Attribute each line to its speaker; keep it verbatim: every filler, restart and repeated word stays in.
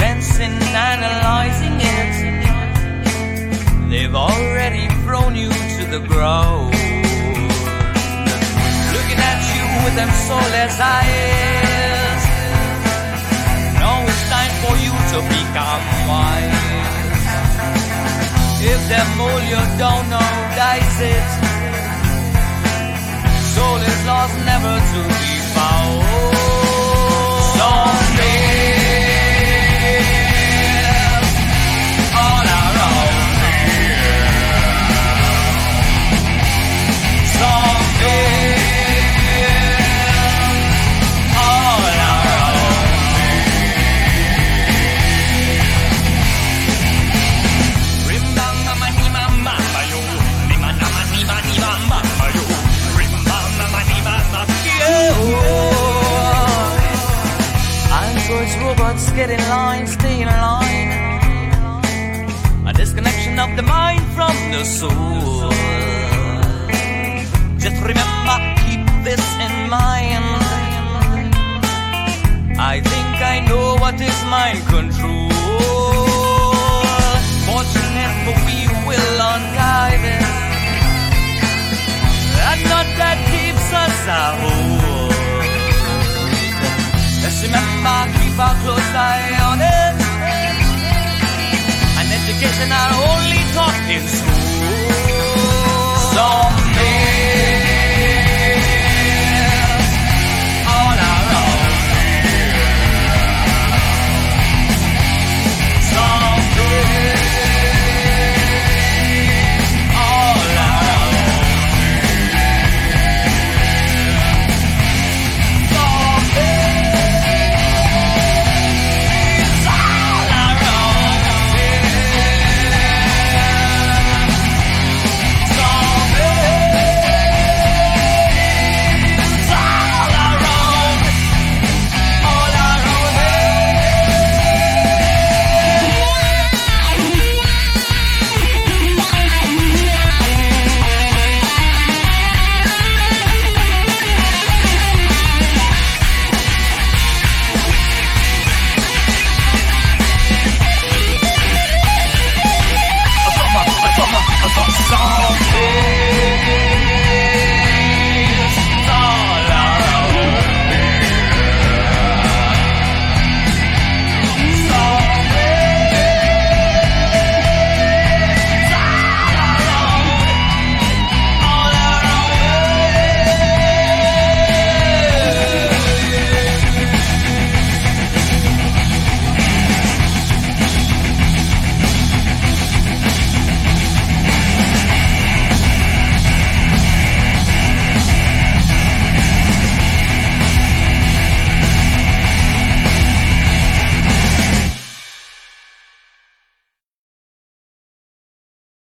Speaker 1: sensing, analyzing it. They've already thrown you to the ground, looking at you with them soulless eyes. Now it's time for you to become wise. If them all you don't know dies it, soul is lost, never to be found. Someday, all around me. Someday, all around me. Rimba mama ni mama yo, ni mama ni mama ni mama yo. Rimba mama ni mama yo. Androids, robots, get in line, stay in line. A disconnection of the mind from the soul. Just remember, keep this in mind. I think I know what is mind control. Fortunate, but we will unguide it. That knot that keeps us a hold. Let's remember, keep our close eye on it. An education are only taught in school.